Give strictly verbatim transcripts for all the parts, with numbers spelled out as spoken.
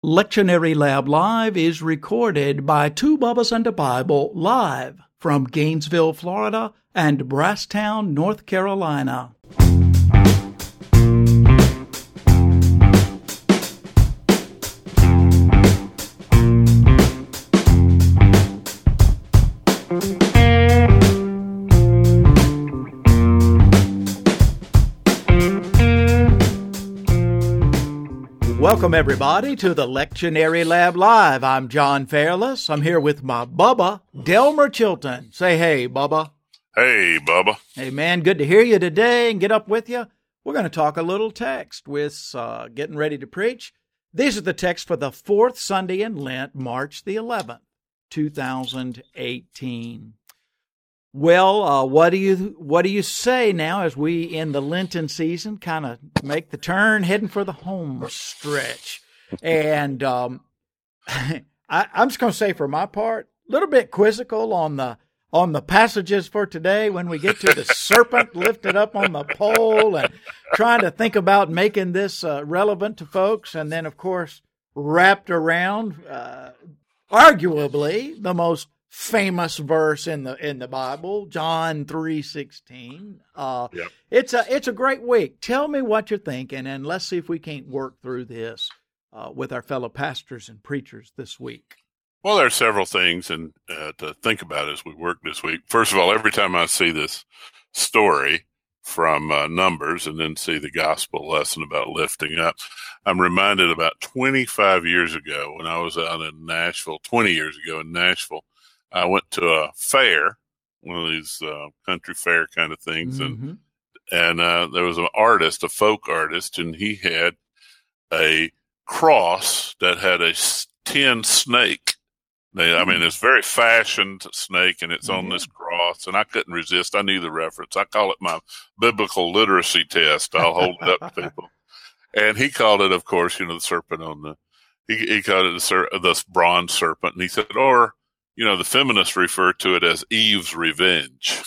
Lectionary Lab Live is recorded by Two Bubbas and a Bible live from Gainesville, Florida and Brasstown, North Carolina. Welcome, everybody, to the Lectionary Lab Live. I'm John Fairless. I'm here with my Bubba, Delmer Chilton. Say hey, Bubba. Hey, Bubba. Hey, man, good to hear you today and get up with you. We're going to talk a little text with uh, getting ready to preach. These are the texts for the fourth Sunday in Lent, March the eleventh, two thousand eighteen. Well, uh, what do you what do you say now as we, in the Lenten season, kind of make the turn, heading for the home stretch? And um, I, I'm just going to say, for my part, a little bit quizzical on the on the passages for today when we get to the serpent lifted up on the pole, and trying to think about making this uh, relevant to folks, and then, of course, wrapped around uh, arguably the most famous verse in the in the Bible, John three sixteen. Uh, yep. It's a it's a great week. Tell me what you're thinking, and let's see if we can't work through this uh, with our fellow pastors and preachers this week. Well, there are several things and uh, to think about as we work this week. First of all, every time I see this story from uh, Numbers and then see the gospel lesson about lifting up, I'm reminded about twenty-five years ago when I was out in Nashville, twenty years ago in Nashville. I went to a fair, one of these uh, country fair kind of things, mm-hmm. and and uh, there was an artist, a folk artist, and he had a cross that had a tin snake. They, mm-hmm. I mean, it's very fashioned snake, and it's mm-hmm. on this cross, and I couldn't resist. I knew the reference. I call it my biblical literacy test. I'll hold it up to people. And he called it, of course, you know, the serpent on the, he, he called it the, ser- the bronze serpent, and he said, or, you know, the feminists refer to it as Eve's revenge.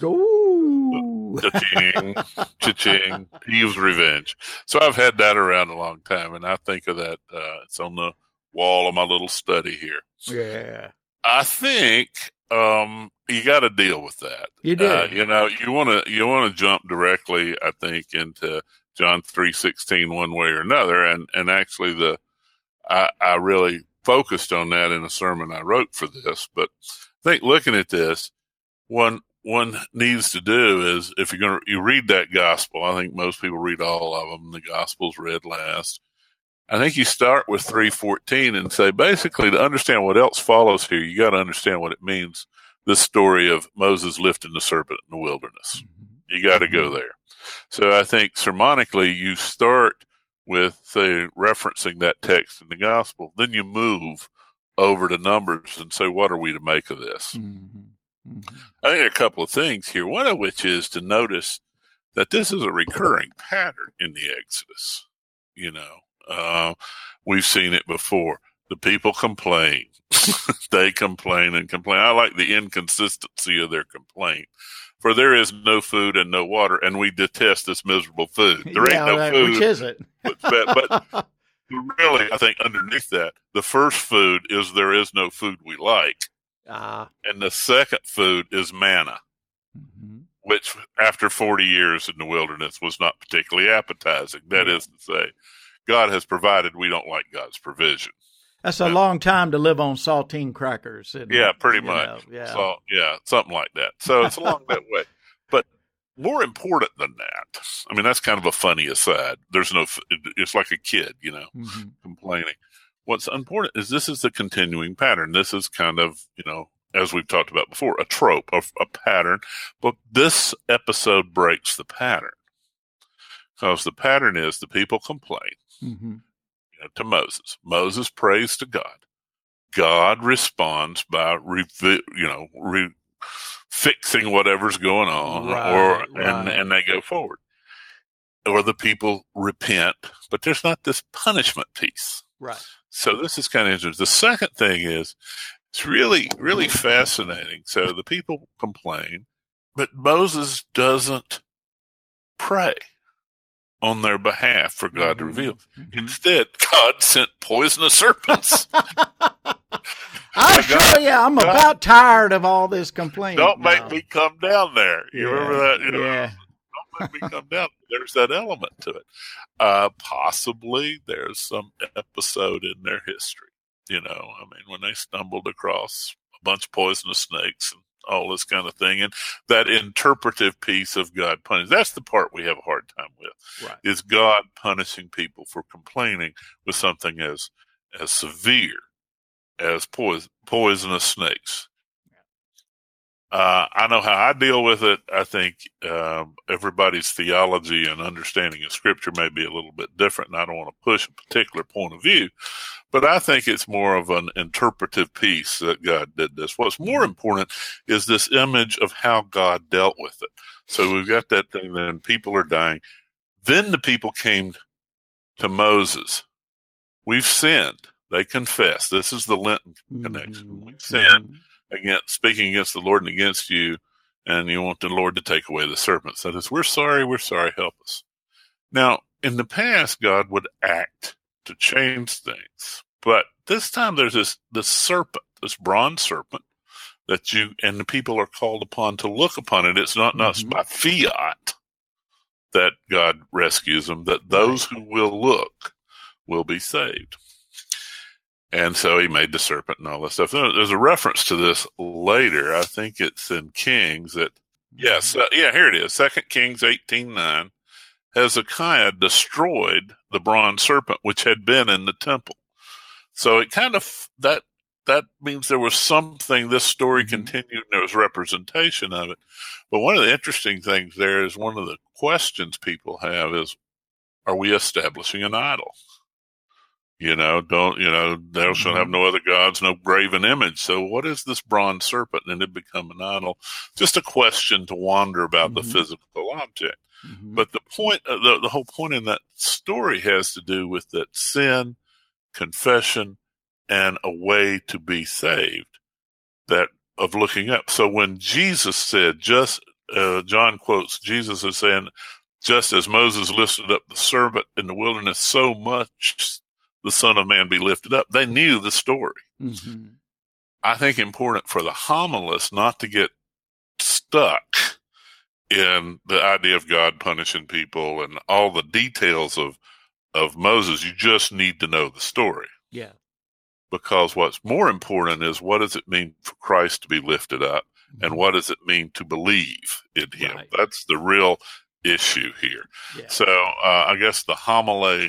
Ooh. Cha-ching, cha-ching, Eve's revenge. So I've had that around a long time, and I think of that. Uh, it's on the wall of my little study here. Yeah. I think um, you got to deal with that. You do. Uh, you know, you want to you want to jump directly, I think, into John three sixteen one way or another, and and actually the I, I really focused on that in a sermon I wrote for this. But I think looking at this, one one needs to do is, if you're going to you read that gospel, I think most people read all of them. The gospel's read last. I think you start with three fourteen and say, basically, to understand what else follows here, you got to understand what it means, this story of Moses lifting the serpent in the wilderness. You got to go there. So I think sermonically, you start with, say, referencing that text in the gospel. Then you move over to Numbers and say, what are we to make of this? Mm-hmm. Mm-hmm. I think there are a couple of things here, one of which is to notice that this is a recurring pattern in the Exodus. You know, uh, we've seen it before. The people complain. They complain and complain. I like the inconsistency of their complaint. For there is no food and no water, and we detest this miserable food. There yeah, ain't no right, food. Which is it? but, but really, I think underneath that, the first food is there is no food we like. Uh, and the second food is manna, mm-hmm. which after forty years in the wilderness was not particularly appetizing. That yeah. is to say, God has provided. We don't like God's provision. That's a long time to live on saltine crackers. Yeah, pretty you much. Know, yeah. So, yeah, something like that. So it's along that way. But more important than that, I mean, that's kind of a funny aside. There's no, it's like a kid, you know, mm-hmm. complaining. What's important is this is the continuing pattern. This is kind of, you know, as we've talked about before, a trope, a, a pattern. But this episode breaks the pattern. Because the pattern is the people complain. Mm-hmm. To Moses. Moses prays to God. God responds by, re- you know, re- fixing whatever's going on, right, or right. and and they go forward. Or the people repent, but there's not this punishment piece. Right. So this is kind of interesting. The second thing is, it's really, really fascinating. So the people complain, but Moses doesn't pray. on their behalf for God mm-hmm. to reveal. Mm-hmm. Instead, God sent poisonous serpents. I'm sure, yeah, I'm God, about tired of all this complaining. Don't now. make me come down there. You yeah, remember that? You know, yeah. Don't make me come down. There's that element to it. Uh, possibly there's some episode in their history. You know, I mean, when they stumbled across a bunch of poisonous snakes and all this kind of thing, and that interpretive piece of God punishing. That's the part we have a hard time with, right. is God punishing people for complaining with something as as severe as poison, poisonous snakes. Uh, I know how I deal with it. I think um, everybody's theology and understanding of Scripture may be a little bit different, and I don't want to push a particular point of view, but I think it's more of an interpretive piece that God did this. What's more important is this image of how God dealt with it. So we've got that thing, then people are dying. Then the people came to Moses. We've sinned. They confess. This is the Lenten connection. Mm-hmm. We've sinned. Against, speaking against the Lord and against you, and you want the Lord to take away the serpents. That is, we're sorry, we're sorry, help us. Now, in the past, God would act to change things, but this time there's this, this serpent, this bronze serpent, that you and the people are called upon to look upon it. It's not, not mm-hmm. by fiat that God rescues them, that those who will look will be saved. And so he made the serpent and all that stuff. There's a reference to this later. I think it's in Kings that, yes, uh, yeah, here it is. Second Kings eighteen nine. Hezekiah destroyed the bronze serpent, which had been in the temple. So it kind of, that that means there was something, this story mm-hmm. continued, and there was representation of it. But one of the interesting things there is one of the questions people have is, are we establishing an idol? You know, don't, you know, thou shalt mm-hmm. have no other gods, no graven image. So what is this bronze serpent? And it become an idol. Just a question to wonder about mm-hmm. the physical object. Mm-hmm. But the point, uh, the, the whole point in that story has to do with that sin, confession, and a way to be saved, that of looking up. So when Jesus said, just, uh, John quotes, Jesus is saying, just as Moses lifted up the serpent in the wilderness, so much the Son of Man be lifted up. They knew the story. Mm-hmm. I think important for the homilist not to get stuck in the idea of God punishing people and all the details of, of Moses. You just need to know the story. Yeah. Because what's more important is, what does it mean for Christ to be lifted up? Mm-hmm. And what does it mean to believe in him? Right. That's the real issue here. Yeah. So uh, I guess the homily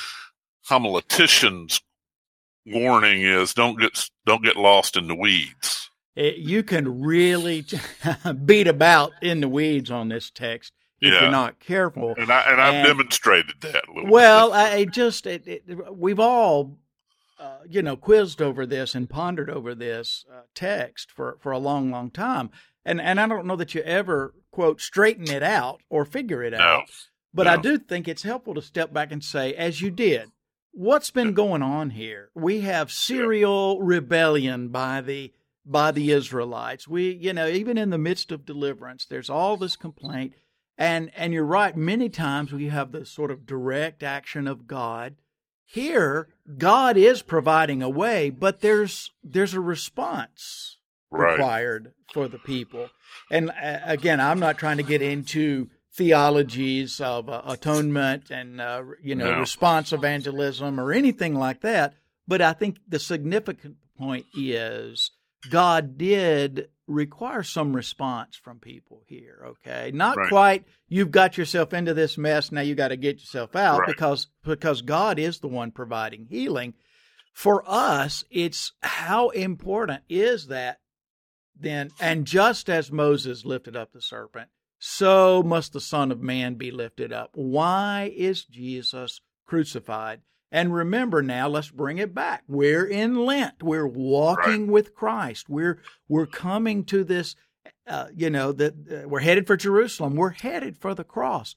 homiletician's warning is, don't get don't get lost in the weeds. It, you can really beat about in the weeds on this text if yeah. you're not careful. And I and I've and, demonstrated that a little well, bit. I just it, it, we've all uh, you know quizzed over this and pondered over this uh, text for, for a long, long time, and and I don't know that you ever quote straighten it out or figure it no. out. But no. I do think it's helpful to step back and say, as you did, what's been going on here? We have serial rebellion by the by the Israelites. We, you know, even in the midst of deliverance, there's all this complaint. And and you're right, many times we have this sort of direct action of God. Here, God is providing a way, but there's there's a response right. required for the people. And uh, again, I'm not trying to get into theologies of uh, atonement and, uh, you know, no. response evangelism or anything like that. But I think the significant point is God did require some response from people here, okay? Not right. quite, you've got yourself into this mess, now you got to get yourself out, right. because because God is the one providing healing. For us, it's how important is that then? And just as Moses lifted up the serpent, so must the Son of Man be lifted up. Why is Jesus crucified? And remember now, let's bring it back. We're in Lent. We're walking right. with Christ. We're we're coming to this, uh, you know, that uh, we're headed for Jerusalem. We're headed for the cross.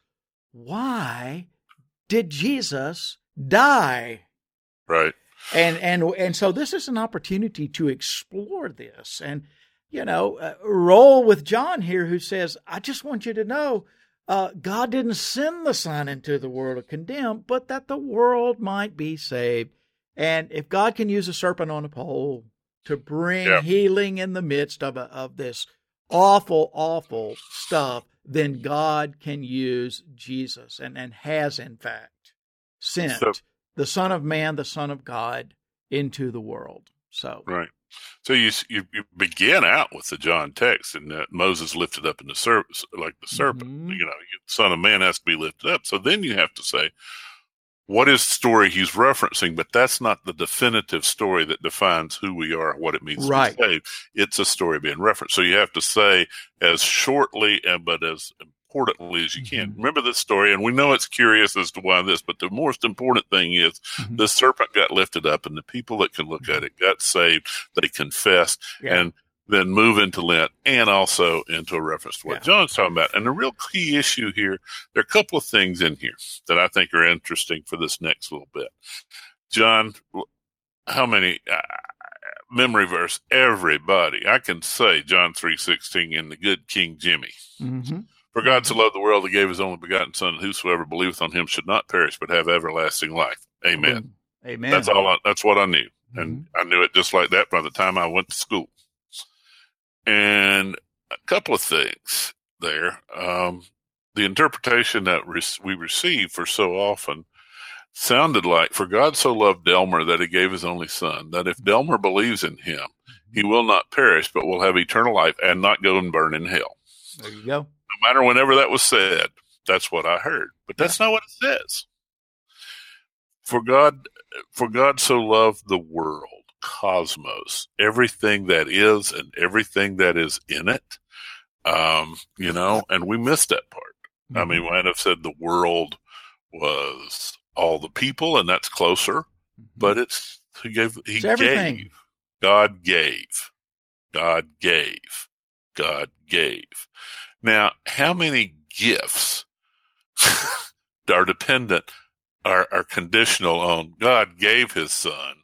Why did Jesus die? Right. And and and so this is an opportunity to explore this and, you know, uh, roll with John here, who says, I just want you to know uh, God didn't send the Son into the world to condemn, but that the world might be saved. And if God can use a serpent on a pole to bring Yeah. healing in the midst of, a, of this awful, awful stuff, then God can use Jesus and, and has, in fact, sent So- the Son of Man, the Son of God, into the world. So, Right. So you, you you begin out with the John text, and that Moses lifted up in the serpent, like the serpent. Mhm. You know, you, Son of Man has to be lifted up. So then you have to say, what is the story he's referencing? But that's not the definitive story that defines who we are, what it means Right. to be saved. It's a story being referenced. So you have to say as shortly and but as importantly as you can. Mhm. Remember this story, and we know it's curious as to why this, but the most important thing is Mhm. the serpent got lifted up, and the people that can look at it got saved. They confessed, Yeah. and then move into Lent and also into a reference to what Yeah. John's talking about. And the real key issue here, there are a couple of things in here that I think are interesting for this next little bit. John, how many uh, memory verse? Everybody, I can say John three sixteen in the good King Jimmy. Mhm. For God so loved the world, he gave his only begotten Son, and whosoever believeth on him should not perish, but have everlasting life. Amen. Amen. That's all. I, that's what I knew, Mhm. and I knew it just like that by the time I went to school. And a couple of things there. Um, the interpretation that re- we receive for so often sounded like, for God so loved Delmer that he gave his only son, that if Delmer believes in him, he will not perish, but will have eternal life and not go and burn in hell. There you go. No matter whenever that was said, that's what I heard. But that's not what it says. For God, for God so loved the world, cosmos, everything that is and everything that is in it. Um, you know, and we missed that part. I mean, we might have said the world was all the people, and that's closer, but it's, he gave, he It's everything. gave, God gave, God gave, God gave. Now, how many gifts are dependent, are, are conditional on God gave his son,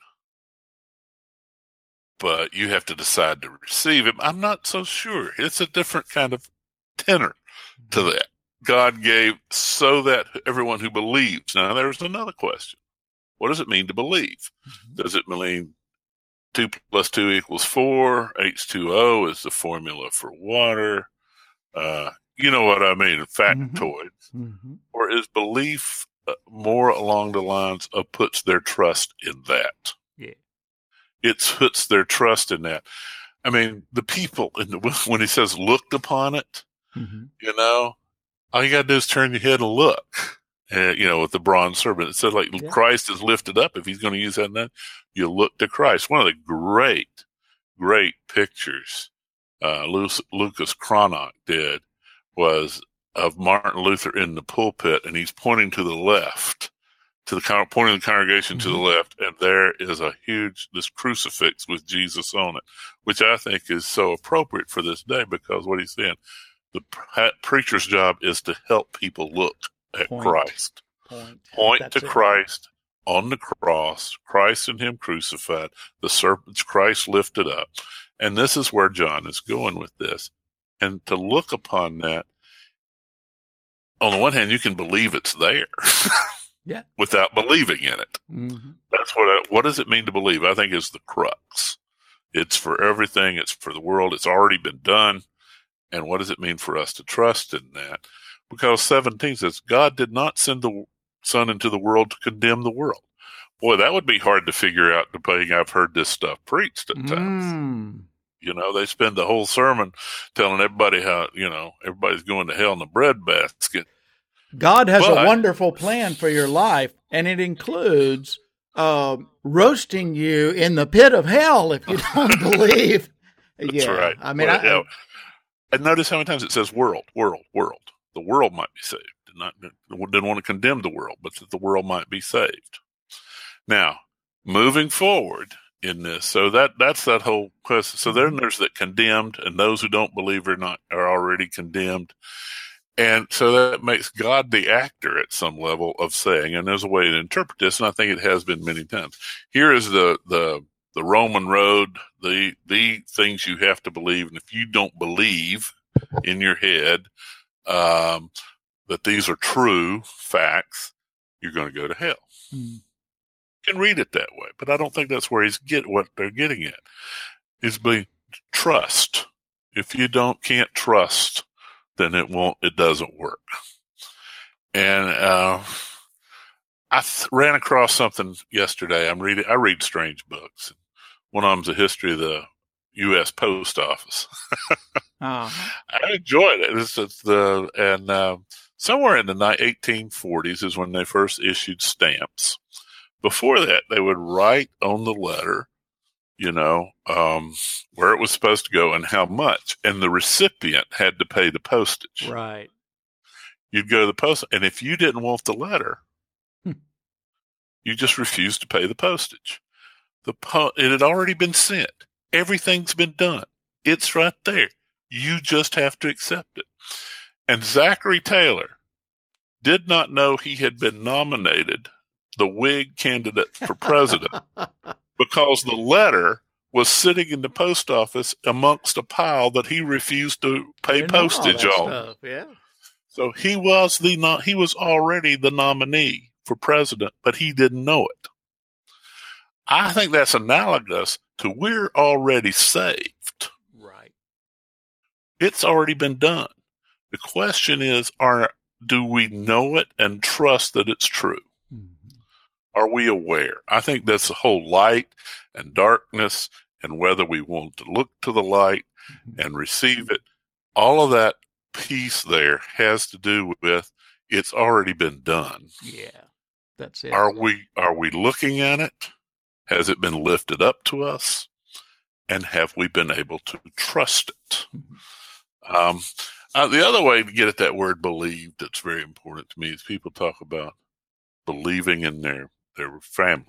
but you have to decide to receive him? I'm not so sure. It's a different kind of tenor to that. God gave so that everyone who believes. Now, there's another question. What does it mean to believe? Does it mean two plus two equals four? H two O is the formula for water. Uh, you know what I mean, factoids. Mm-hmm. Or is belief uh, more along the lines of puts their trust in that? Yeah. It puts their trust in that. I mean, the people, in the, when he says looked upon it, Mm-hmm. you know, all you got to do is turn your head and look. Uh, you know, with the bronze serpent, it said like Yeah. Christ is lifted up. If he's going to use that, then you look to Christ. One of the great, great pictures uh, Lucas Cranach did was of Martin Luther in the pulpit, and he's pointing to the left, to the pointing the congregation Mm-hmm. to the left, and there is a huge this crucifix with Jesus on it, which I think is so appropriate for this day because what he's saying. The preacher's job is to help people look at Point. Christ. Point. Point That's to it. Christ on the cross, Christ and him crucified, the serpent's Christ lifted up. And this is where John is going with this. And to look upon that, on the one hand, you can believe it's there Yeah. without believing in it. Mm-hmm. That's what, I, what does it mean to believe? I think is the crux. It's for everything. It's for the world. It's already been done. And what does it mean for us to trust in that? Because seventeen says, God did not send the Son into the world to condemn the world. Boy, that would be hard to figure out, depending. I've heard this stuff preached at times. Mm. You know, they spend the whole sermon telling everybody how, you know, everybody's going to hell in a bread basket. God has But- a wonderful plan for your life, and it includes uh, roasting you in the pit of hell if you don't believe. That's yeah. right. I mean, Well, I, yeah. And notice how many times it says world, world, world. The world might be saved. Did not, didn't want to condemn the world, but that the world might be saved. Now, moving forward in this, so that that's that whole question. So then there's that condemned, and those who don't believe are not are already condemned. And so that makes God the actor at some level of saying, and there's a way to interpret this, and I think it has been many times. Here is the the the Roman road, the the things you have to believe, and if you don't believe in your head, um, that these are true facts, you're going to go to hell. Mm. You can read it that way, but I don't think that's where he's get what they're getting at. Is be trust. If you don't can't trust, then it won't. It doesn't work. And uh, I th- ran across something yesterday. I'm reading. I read strange books. One of them's a history of the U S Post Office. uh-huh. I enjoyed it. It's, it's the and uh, somewhere in the eighteen forties is when they first issued stamps. Before that, they would write on the letter, you know, um, where it was supposed to go and how much, and the recipient had to pay the postage. Right. You'd go to the post, and if you didn't want the letter, hmm. you just refused to pay the postage. The po- it had already been sent. Everything's been done. It's right there. You just have to accept it. And Zachary Taylor did not know he had been nominated the Whig candidate for president because the letter was sitting in the post office amongst a pile that he refused to pay postage on. Stuff, yeah. So he was the not, he was already the nominee for president, but he didn't know it. I think that's analogous to we're already saved. Right. It's already been done. The question is, are do we know it and trust that it's true? Mm-hmm. Are we aware? I think that's the whole light and darkness and whether we want to look to the light mm-hmm. and receive it. All of that piece there has to do with it's already been done. Yeah, that's it. Are we, are we looking at it? Has it been lifted up to us? And have we been able to trust it? Mm-hmm. Um, uh, the other way to get at that word believe that's very important to me is people talk about believing in their, their family.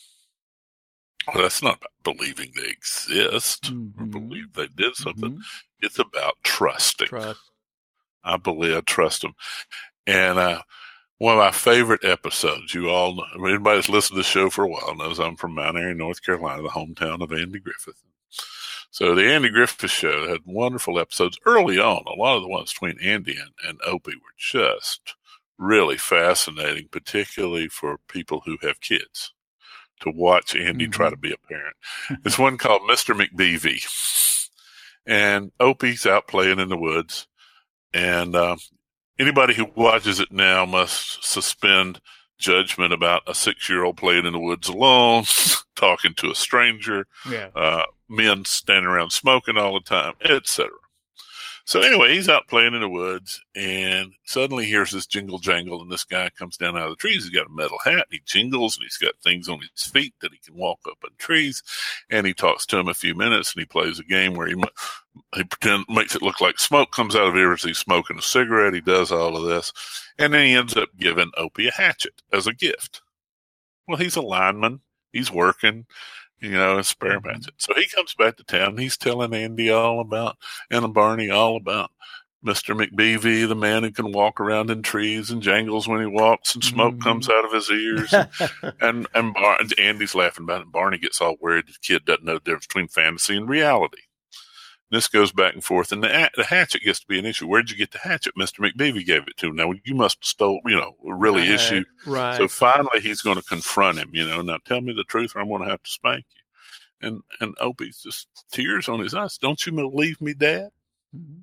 Well, that's not about believing they exist mm-hmm. or believe they did something. Mm-hmm. It's about trusting. Trust. I believe I trust them. And uh, one of my favorite episodes, you all know, anybody that's listened to the show for a while knows I'm from Mount Airy, North Carolina, the hometown of Andy Griffith. So the Andy Griffith Show had wonderful episodes early on. A lot of the ones between Andy and, and Opie were just really fascinating, particularly for people who have kids, to watch Andy mm-hmm. try to be a parent. There's one called Mister McBeevy. And Opie's out playing in the woods. And uh, anybody who watches it now must suspend judgment about a six-year-old playing in the woods alone, talking to a stranger, yeah. uh, men standing around smoking all the time, et cetera. So anyway, he's out playing in the woods, and suddenly hears this jingle jangle, and this guy comes down out of the trees. He's got a metal hat, and he jingles, and he's got things on his feet that he can walk up in trees. And he talks to him a few minutes, and he plays a game where he he pretend makes it look like smoke comes out of ears. He's smoking a cigarette. He does all of this, and then he ends up giving Opie a hatchet as a gift. Well, he's a lineman. He's working. You know, a spare hatchet. So he comes back to town. And he's telling Andy all about, and Barney all about Mister McBeevy, the man who can walk around in trees and jangles when he walks, and smoke mm-hmm. comes out of his ears. and and, and Bar- Andy's laughing about it. And Barney gets all worried. The kid doesn't know the difference between fantasy and reality. This goes back and forth, and the, the hatchet gets to be an issue. Where'd you get the hatchet? Mister McBeevy gave it to him. Now, you must have stole, you know, really right, issue. Right. So finally, he's going to confront him, you know, now tell me the truth or I'm going to have to spank you. And and Opie's just tears on his eyes. Don't you believe me, Dad? Mm-hmm.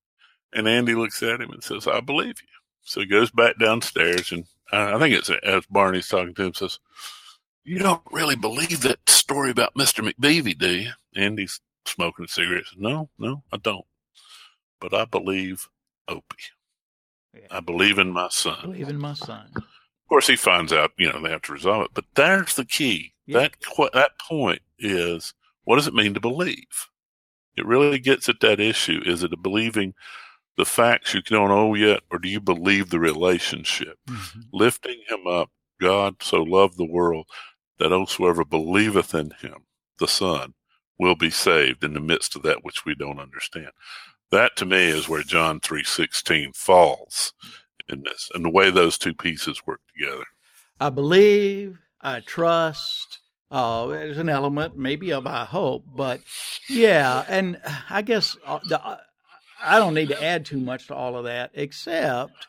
And Andy looks at him and says, I believe you. So he goes back downstairs, and I think it's as Barney's talking to him, says, you don't really believe that story about Mister McBeevy, do you? Andy's smoking a cigarette. Says, no, no, I don't. But I believe Opie. Yeah. I believe in my son. I believe in my son. Of course, he finds out, you know, they have to resolve it. But there's the key. Yeah. That that point is, what does it mean to believe? It really gets at that issue. Is it a believing the facts you don't know yet, or do you believe the relationship? Mm-hmm. Lifting him up, God so loved the world that whosoever believeth in him, the Son, will be saved in the midst of that which we don't understand. That, to me, is where John three sixteen falls in this, and the way those two pieces work together. I believe, I trust. Uh, there's an element maybe of I hope, but yeah, and I guess uh, the, I don't need to add too much to all of that, except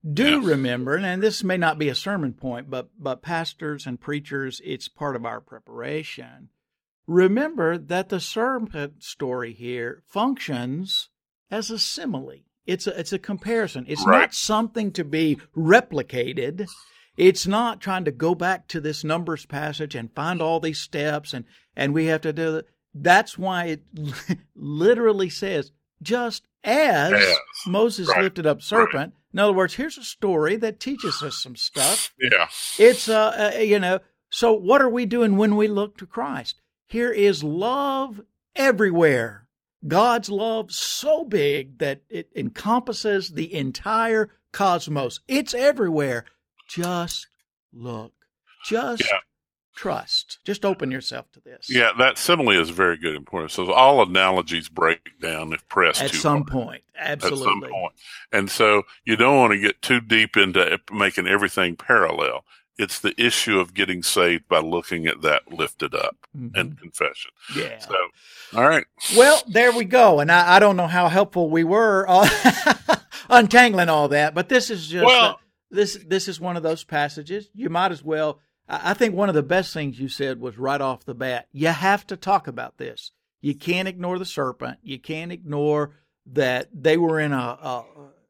Do Yeah. remember, and this may not be a sermon point, but but pastors and preachers, it's part of our preparation. Remember that the serpent story here functions as a simile. It's a, it's a comparison. It's Right. not something to be replicated. It's not trying to go back to this Numbers passage and find all these steps and, and we have to do it. That's why it literally says, just as As. Moses Right. lifted up serpent. In other words, here's a story that teaches us some stuff. Yeah. It's, uh, uh, you know, so what are we doing when we look to Christ? Here is love everywhere. God's love so big that it encompasses the entire cosmos. It's everywhere. Just look. Just Yeah. trust. Just open yourself to this. Yeah, that simile is very good and important. So all analogies break down if pressed At too some hard. point. Absolutely. At some point. And so you don't want to get too deep into making everything parallel. It's the issue of getting saved by looking at that lifted up Mhm. and confession. Yeah. So, all right. Well, there we go. And I, I don't know how helpful we were uh, untangling all that, but this is just Well- uh, this this is one of those passages. You might as well. I I think one of the best things you said was right off the bat. You have to talk about this. You can't ignore the serpent. You can't ignore that they were in a a,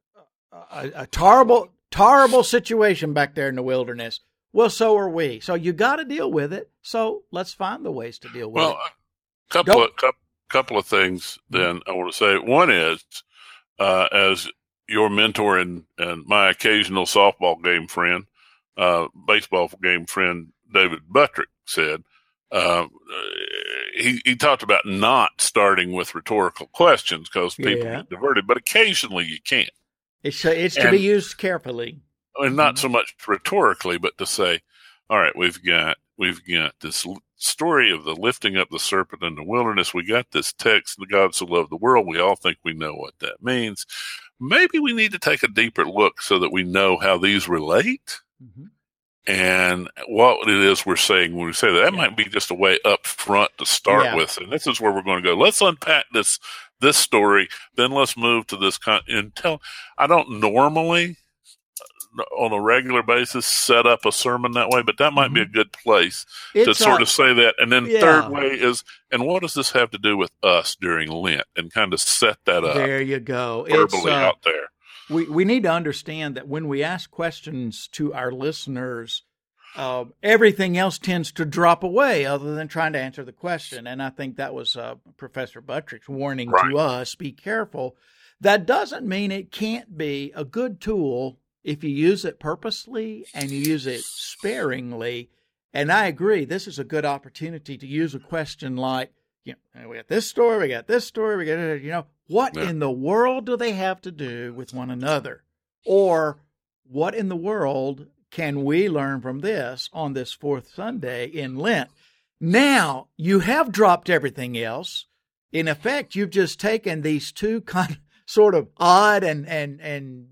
a, a terrible terrible situation back there in the wilderness. Well, so are we. So you got to deal with it. So let's find the ways to deal with Well, it. a couple Don't- of couple, couple of things. Then I want to say one is, uh, as your mentor and and my occasional softball game friend, uh, baseball game friend David Buttrick said, uh, he he talked about not starting with rhetorical questions because people Yeah. get diverted, but occasionally you can, It's it's to and- be used carefully. and not so much rhetorically, but to say, all right, we've got we've got this l- story of the lifting up the serpent in the wilderness. We got this text, the God so loved the world. We all think we know what that means. Maybe we need to take a deeper look so that we know how these relate Mhm. and what it is we're saying when we say that. That Yeah. might be just a way up front to start Yeah. with. And this is where we're going to go. Let's unpack this this story, then let's move to this con- and tell. I don't normally on a regular basis set up a sermon that way, but that might be a good place to It's sort uh, of say that. And then yeah. third way is, and what does this have to do with us during Lent, and kind of set that up there you go. It's, verbally uh, out there. we we need to understand that when we ask questions to our listeners, uh, everything else tends to drop away other than trying to answer the question. And I think that was uh, Professor Buttrick's warning Right. to us: be careful. That doesn't mean it can't be a good tool if you use it purposely and you use it sparingly. And I agree, this is a good opportunity to use a question like, you know, we got this story, we got this story, we got, you know, what Yeah. in the world do they have to do with one another? Or what in the world can we learn from this on this fourth Sunday in Lent? Now, you have dropped everything else. In effect, you've just taken these two kind sort of odd and, and, and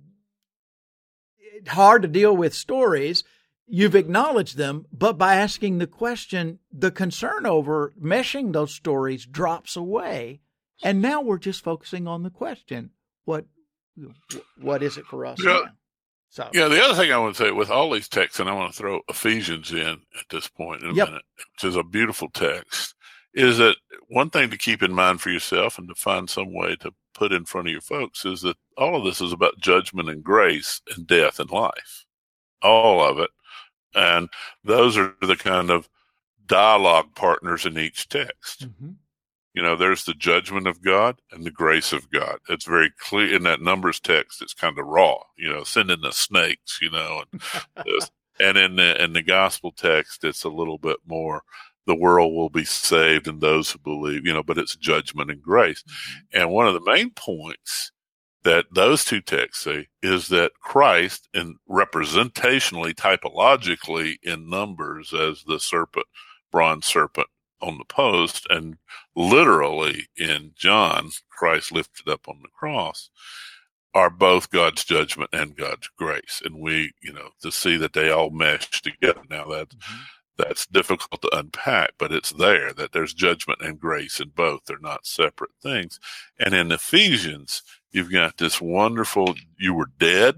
hard to deal with stories. You've acknowledged them, but by asking the question, the concern over meshing those stories drops away. And now we're just focusing on the question. What, what is it for us Yeah. now? So, Yeah, the other thing I want to say with all these texts, and I want to throw Ephesians in at this point in a Yep. minute, which is a beautiful text, is that one thing to keep in mind for yourself and to find some way to put in front of your folks is that all of this is about judgment and grace and death and life. All of it. And those are the kind of dialogue partners in each text. Mhm. You know, there's the judgment of God and the grace of God. It's very clear in that Numbers text. It's kind of raw, you know, sending the snakes, you know, and, this. and in the, in the gospel text, it's a little bit more, the world will be saved and those who believe, you know, but it's judgment and grace. And one of the main points that those two texts say is that Christ, and representationally, typologically in Numbers as the serpent, bronze serpent on the post, and literally in John, Christ lifted up on the cross, are both God's judgment and God's grace. And we, you know, to see that they all mesh together. Now that Mhm. that's difficult to unpack, but it's there that there's judgment and grace in both. They're not separate things. And in Ephesians, you've got this wonderful, you were dead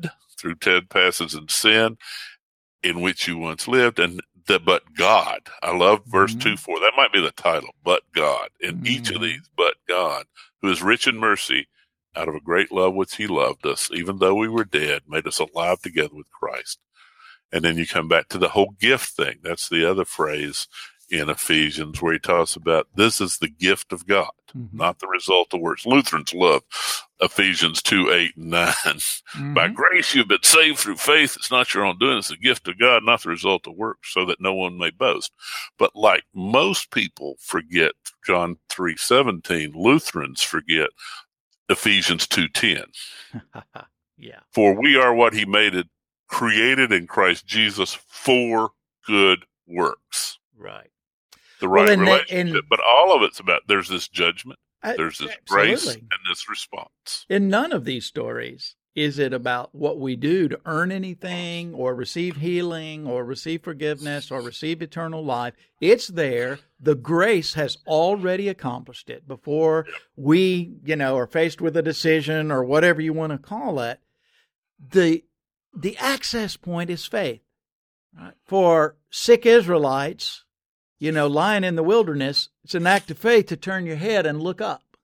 through trespasses and sin in which you once lived, and the but God. I love verse mm-hmm. two, four. That might be the title, but God. In mm-hmm. each of these, but God, who is rich in mercy, out of a great love which he loved us, even though we were dead, made us alive together with Christ. And then you come back to the whole gift thing. That's the other phrase in Ephesians where he talks about this is the gift of God, mm-hmm. not the result of works. Lutherans love Ephesians two, eight, and nine. Mm-hmm. By grace you've been saved through faith. It's not your own doing. It's the gift of God, not the result of works, so that no one may boast. But like most people forget John three seventeen, Lutherans forget Ephesians two ten. Yeah. For we are what he made it, created in Christ Jesus for good works. Right. The right well, relationship. The, and, but all of it's about, there's this judgment, I, there's this absolutely. grace, and this response. In none of these stories is it about what we do to earn anything or receive healing or receive forgiveness or receive eternal life. It's there. The grace has already accomplished it before we, you know, are faced with a decision or whatever you want to call it. The the access point is faith. Right? For sick Israelites, you know, lying in the wilderness, it's an act of faith to turn your head and look up.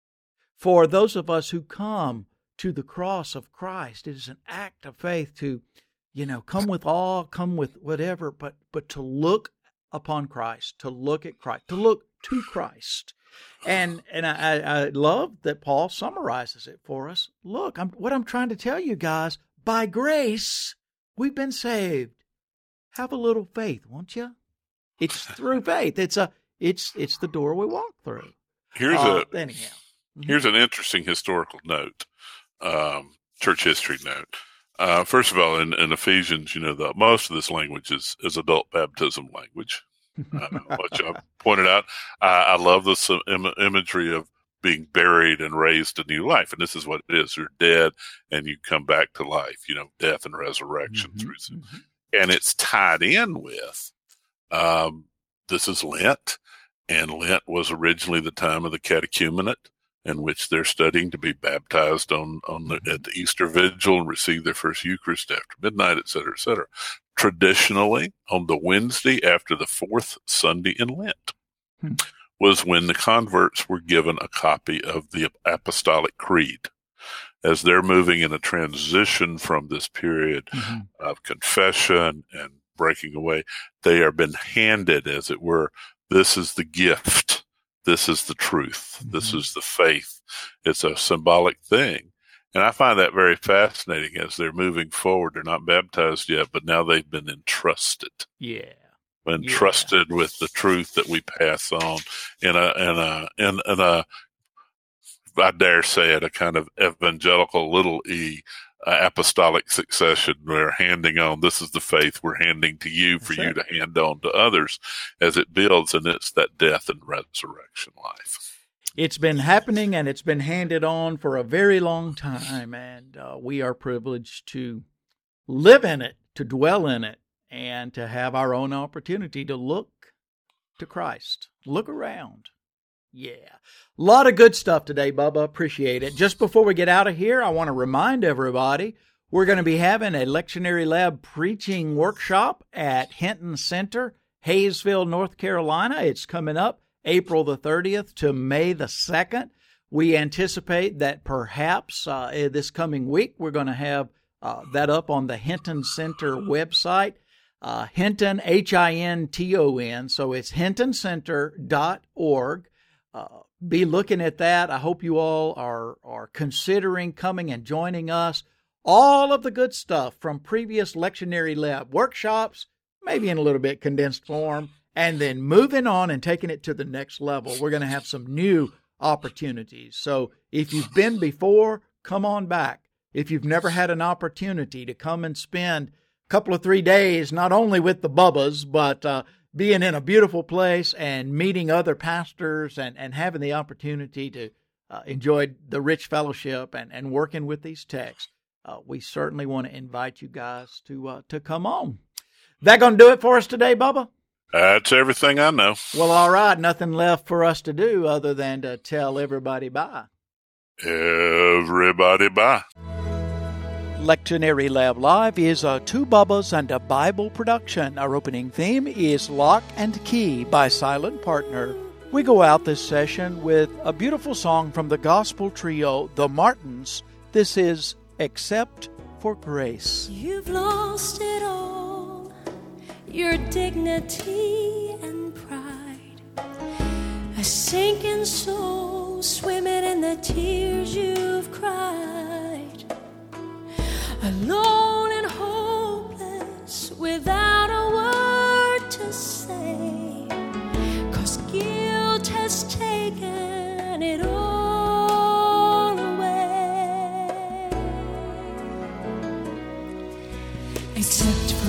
For those of us who come to the cross of Christ, it is an act of faith to, you know, come with awe, come with whatever, but but to look upon Christ, to look at Christ, to look to Christ. And and I, I love that Paul summarizes it for us. Look, I'm, what I'm trying to tell you guys, by grace, we've been saved. Have a little faith, won't you? It's through faith. It's a it's it's the door we walk through. Here's uh, a anyhow. Here's an interesting historical note, um, church history note. Uh, first of all, in, in Ephesians, you know, the, most of this language is, is adult baptism language. Uh, which I pointed out. I, I love this im- imagery of being buried and raised to new life. And this is what it is. You're dead and you come back to life, you know, death and resurrection. Mm-hmm, through, mm-hmm. And it's tied in with, um, this is Lent. And Lent was originally the time of the catechumenate, in which they're studying to be baptized on, on the, at the Easter Vigil and receive their first Eucharist after midnight, et cetera, et cetera. Traditionally, on the Wednesday after the fourth Sunday in Lent, hmm. was when the converts were given a copy of the Apostolic Creed. As they're moving in a transition from this period mm-hmm. of confession and breaking away, they are been handed, as it were, this is the gift. This is the truth. Mm-hmm. This is the faith. It's a symbolic thing. And I find that very fascinating as they're moving forward. They're not baptized yet, but now they've been entrusted. Yeah. Entrusted yeah. with the truth that we pass on in a, in a, in, in a, I dare say it, a kind of evangelical little e uh, apostolic succession. We're handing on, this is the faith we're handing to you for That's you it. to hand on to others as it builds, and it's that death and resurrection life. It's been happening, and it's been handed on for a very long time, and uh, we are privileged to live in it, to dwell in it, and to have our own opportunity to look to Christ. Look around. Yeah. A lot of good stuff today, Bubba. Appreciate it. Just before we get out of here, I want to remind everybody we're going to be having a Lectionary Lab preaching workshop at Hinton Center, Hayesville, North Carolina. It's coming up April the thirtieth to May the second. We anticipate that perhaps uh, this coming week we're going to have uh, that up on the Hinton Center website. Uh, Hinton, H I N T O N, so it's hinton center dot org. Uh, be looking at that. I hope you all are, are considering coming and joining us. All of the good stuff from previous Lectionary Lab workshops, maybe in a little bit condensed form, and then moving on and taking it to the next level. We're going to have some new opportunities. So if you've been before, come on back. If you've never had an opportunity to come and spend a couple of three days, not only with the Bubbas, but uh, being in a beautiful place and meeting other pastors and, and having the opportunity to uh, enjoy the rich fellowship and, and working with these texts, uh, we certainly want to invite you guys to uh, to come on. That going to do it for us today, Bubba? That's everything I know. Well, all right. Nothing left for us to do other than to tell everybody bye. Everybody bye. Lectionary Lab Live is a Two Bubbas and a Bible production. Our opening theme is Lock and Key by Silent Partner. We go out this session with a beautiful song from the gospel trio, The Martins. This is Except for Grace. You've lost it all, your dignity and pride, a sinking soul swimming in the tears you've cried, alone and hopeless without a word to say, 'cause guilt has taken it all away. Except for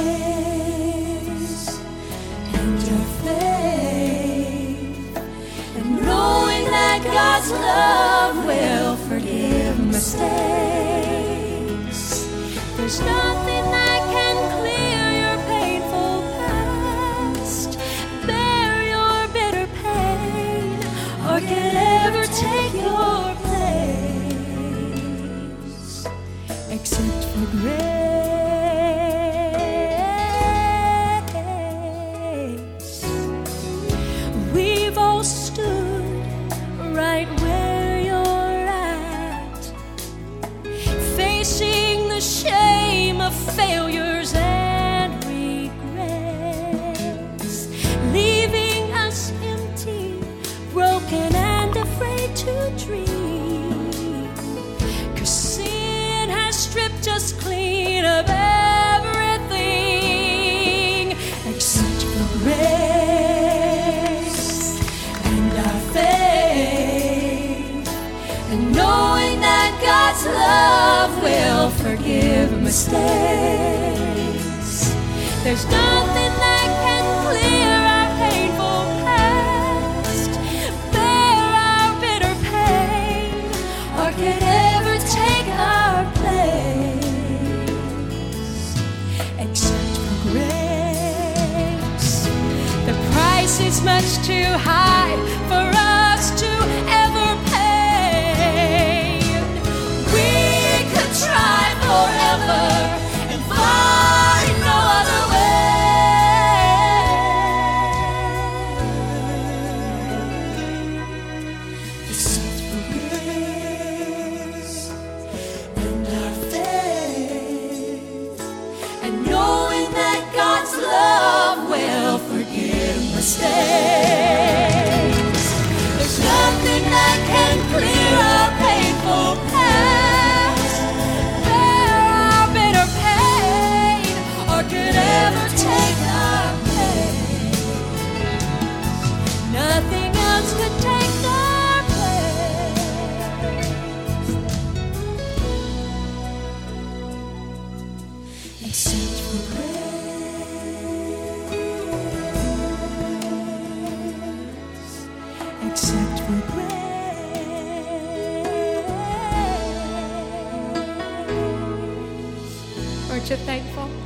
grace and your faith, and knowing that God's love will forgive mistakes. There's nothing that can clear your painful past, bear your bitter pain, or can ever take your place, except for grace. We've all stood right where you're at, facing the shame of failures and regrets, leaving us empty, broken and afraid to dream, 'cause sin has stripped us clean of everything except for grace and our faith, and knowing that God's love will forgive mistakes. There's nothing that can clear our painful past, bear our bitter pain, or can ever take our place, except for grace. The price is much too high for us to ever pay. We could try forever and find no other way, except for grace and our faith, and knowing that God's love will forgive mistakes. There's nothing that can clear our painful past, bear our bitter pain, or could ever take our place. Nothing else could take our place, except for grace, except for grace. Aren't you thankful?